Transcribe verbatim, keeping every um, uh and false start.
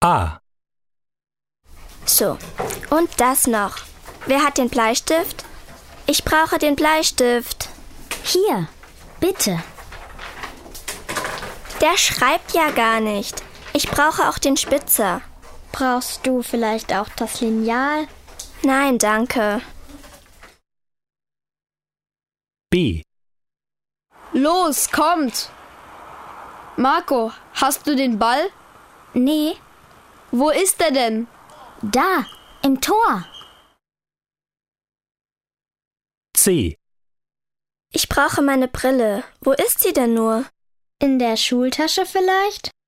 A. So, und das noch. Wer hat den Bleistift? Ich brauche den Bleistift. Hier, bitte. Der schreibt ja gar nicht. Ich brauche auch den Spitzer. Brauchst du vielleicht auch das Lineal? Nein, danke. B. Los, kommt! Marco, hast du den Ball? Nee, Wo ist er denn? da, im Tor. C. Ich brauche meine Brille. Wo ist sie denn nur? In der Schultasche vielleicht?